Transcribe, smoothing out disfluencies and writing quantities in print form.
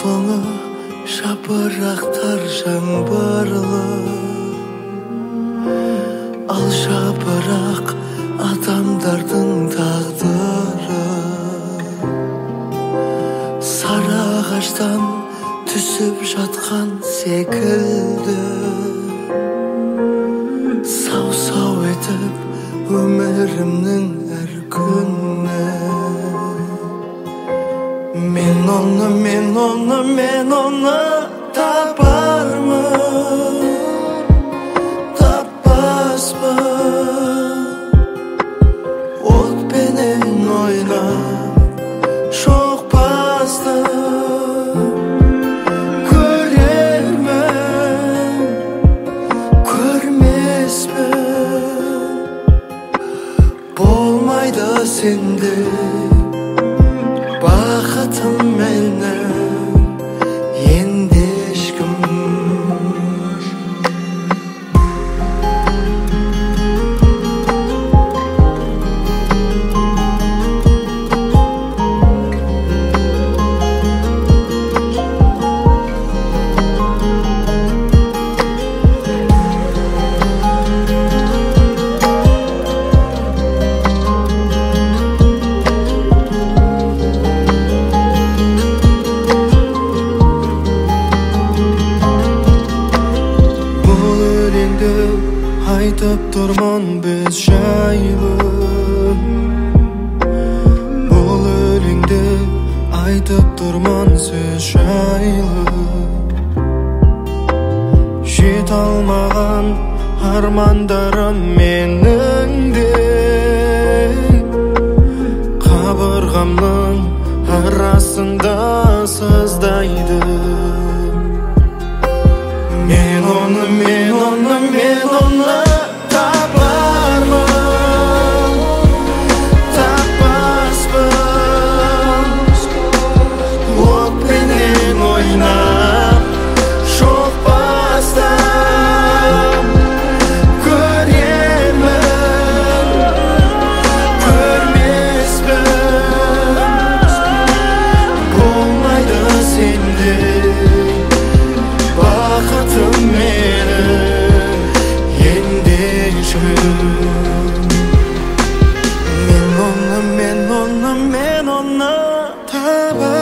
соңы жапырақтар жаңбырлы, ал жапырақ адамдардың тағдыры. Сары ағаштан түсіп жатқан секілді, сау-сау етіп өмірімнің әр күні. Мен оны табармын, таппаспын. Отпенен ойнап шоқпастым. Көрермін, көрмеспін. Болмайды сенде бақытым менің, енді ешкім. Айтып тұрмын біз жайлы, бұл өлеңді айтып тұрмын сіз жайлы. Жете алмаған армандарым менің де, қабырғамның арасында сыздайды. Мен оны табармын, таппаспын. Отпенен ойнап шоқпастым. Көрермін, көрмеспін. Болмайды сенде бақытым менің, енді ешкім. Мен оны табармын.